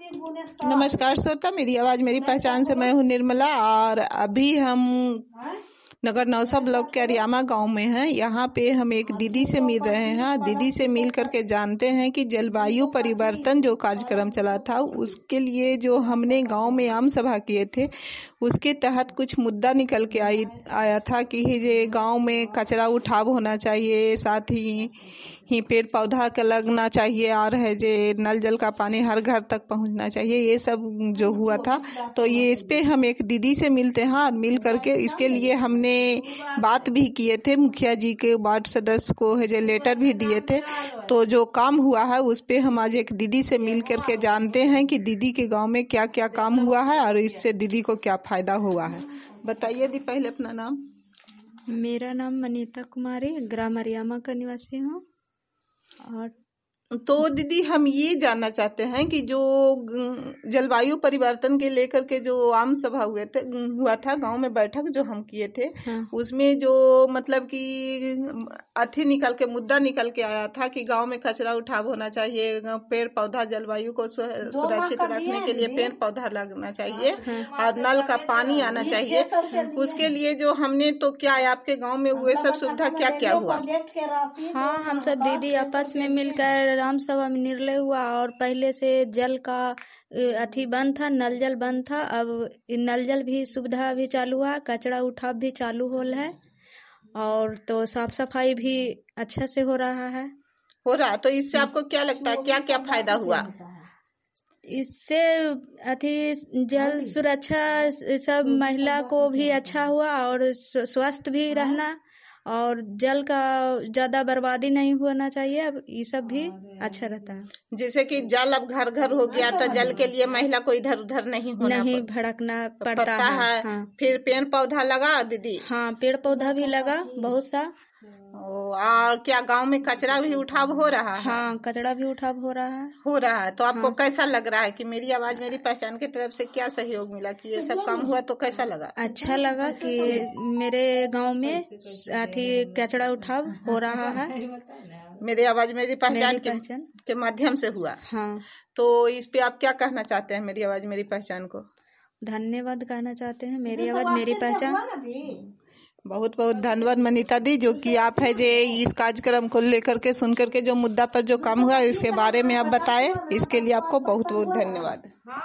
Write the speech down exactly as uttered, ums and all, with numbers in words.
नमस्कार श्रोता, मेरी आवाज मेरी पहचान से मैं हूँ निर्मला और अभी हम नगर नौसा ब्लॉक के अरियामा गांव में हैं। यहाँ पे हम एक दीदी से मिल रहे हैं। दीदी से मिल करके जानते हैं कि जलवायु परिवर्तन जो कार्यक्रम चला था उसके लिए जो हमने गांव में आम सभा किए थे उसके तहत कुछ मुद्दा निकल के आई आया था कि ये गांव में कचरा उठाव होना चाहिए, साथ ही ही पेड़ पौधा का लगना चाहिए और है जे नल जल का पानी हर घर तक पहुंचना चाहिए। ये सब जो हुआ था तो ये इस पे हम एक दीदी से मिलते हैं और मिल करके इसके लिए हमने बात भी किए थे। मुखिया जी के वार्ड सदस्य को है जो लेटर भी दिए थे। तो जो काम हुआ है उस पे हम आज एक दीदी से मिल करके जानते हैं कि दीदी के गाँव में क्या क्या काम हुआ है और इससे दीदी को क्या फायदा हुआ है। बताइए दी, पहले अपना नाम। मेरा नाम मनीता कुमारी, ग्राम अरियामा का निवासी हूँ। और तो दीदी हम ये जानना चाहते हैं कि जो जलवायु परिवर्तन के लेकर के जो आम सभा हुए थे हुआ था गांव में बैठक जो हम किए थे, हाँ। उसमें जो मतलब कि अथी निकल के मुद्दा निकल के आया था कि गांव में कचरा उठाव होना चाहिए, पेड़ पौधा जलवायु को सुरक्षित रखने के लिए पेड़ पौधा लगना चाहिए, हाँ। और नल का पानी आना चाहिए। उसके लिए जो हमने तो क्या आपके गाँव में हुए सब सुविधा क्या क्या हुआ? हाँ, हम सब दीदी आपस में मिलकर राम सभा में निर्णय हुआ और पहले से जल का अथी बंद था, नल जल बंद था। अब नल जल भी सुविधा भी चालू है, कचरा उठाव भी चालू हो है और तो साफ सफाई भी अच्छा से हो रहा है हो रहा तो इससे आपको क्या लगता है क्या क्या फायदा हुआ? इससे अथी जल सुरक्षा सब महिला को भी अच्छा हुआ और स्वस्थ भी रहना और जल का ज्यादा बर्बादी नहीं होना चाहिए। अब ये सब भी अच्छा रहता है। जैसे कि जल अब घर घर हो गया तो जल के लिए महिला को इधर उधर नहीं होना नहीं भड़कना पड़ता, पड़ता है, है। हाँ। फिर पेड़ पौधा लगा दीदी? हाँ, पेड़ पौधा भी लगा बहुत सा। और क्या गांव में कचरा भी उठाव हो रहा है? हाँ, कचरा भी उठाव हो रहा है हो रहा है तो आपको हाँ। कैसा लग रहा है कि मेरी आवाज मेरी पहचान की तरफ से क्या सहयोग मिला कि ये सब काम हुआ? तो कैसा लगा? अच्छा लगा कि मेरे गांव में अथी कचरा उठाव हो रहा है। मेरी आवाज मेरी पहचान, मेरी पहचान के, के माध्यम से हुआ। हाँ। तो इस पे आप क्या कहना चाहते हैं मेरी आवाज मेरी पहचान को? धन्यवाद कहना चाहते हैं। मेरी आवाज मेरी पहचान। बहुत बहुत धन्यवाद मनीता दी, जो कि आप है जे इस कार्यक्रम को लेकर के सुन करके जो मुद्दा पर जो काम हुआ है उसके बारे में आप बताए, इसके लिए आपको बहुत बहुत धन्यवाद।